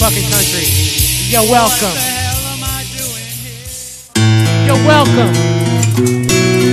fucking country. You're welcome. You're welcome.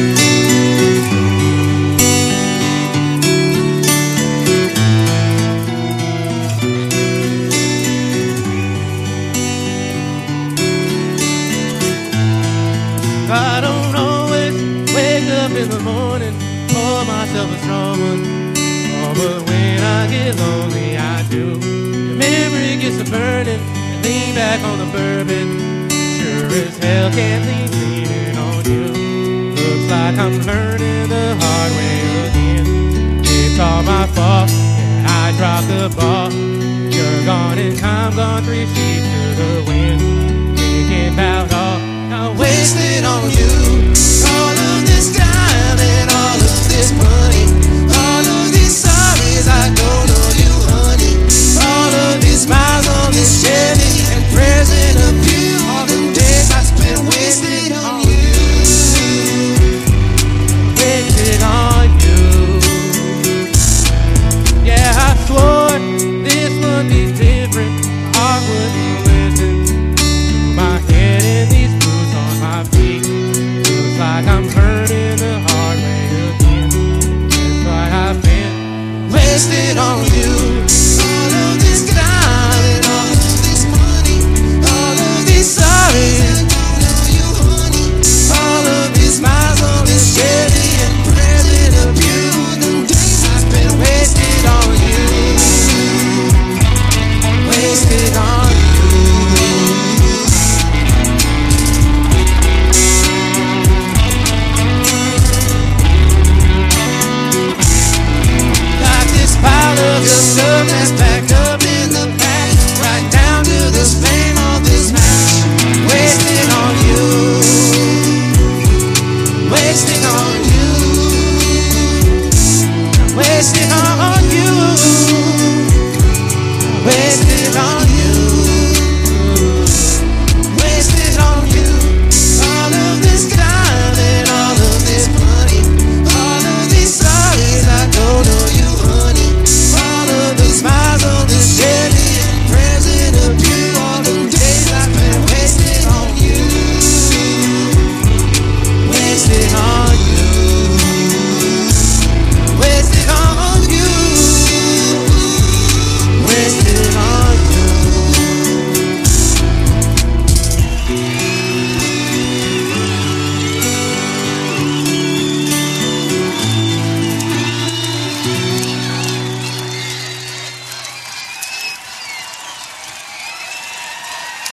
I don't always wake up in the morning, pour myself a strong one. Oh, but when I get lonely, I do. The memory gets to burning, and lean back on the bourbon. Sure as hell can't leave leaning on you. Looks like I'm learning the hard way again. It's all my fault, and I dropped the ball. You're gone and I'm gone, 3 sheets